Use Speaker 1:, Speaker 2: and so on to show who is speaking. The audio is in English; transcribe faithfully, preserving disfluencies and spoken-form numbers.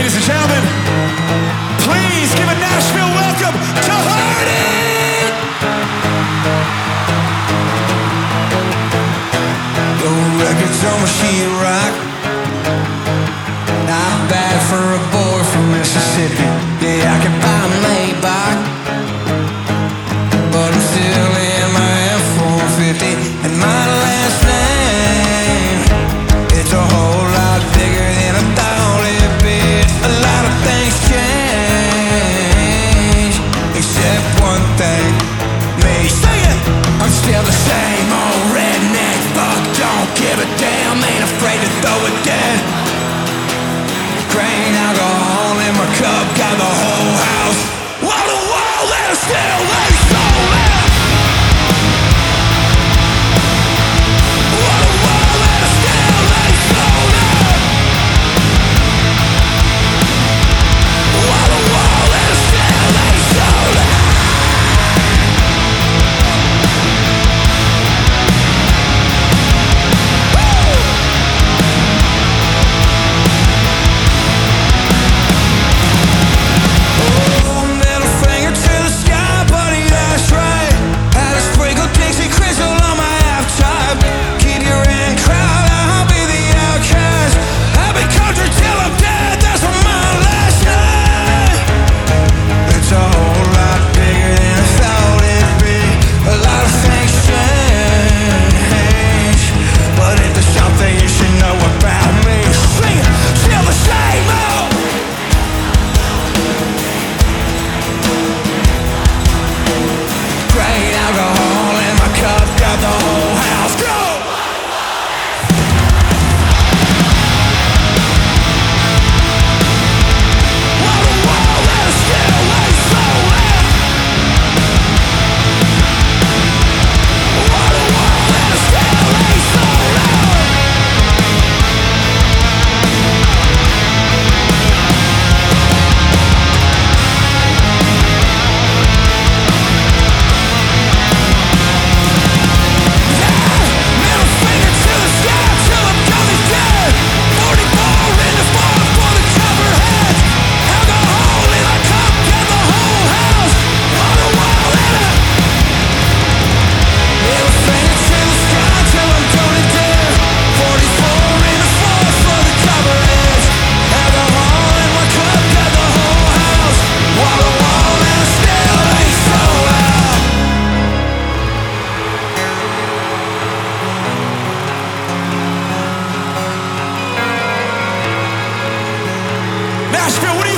Speaker 1: Ladies and gentlemen, please give a Nashville welcome to Hardy! The records on my sheetrock, not bad for a boy from Mississippi. Yeah, I can buy a Maybach, but I'm still in my F four fifty. And my last name, it's a whole lot bigger than I thought it'd be. A lot of things change, except one thing, me. Sing it! I'm still the same old redneck, fuck, don't give a damn, ain't afraid to throw it dead. Grain alcohol in my cup, got the whole house wall to wall, and I still lay so loud. Wall to wall, and I still lay so loud. Wall to wall, and I still lay so loud. Nashville, what do you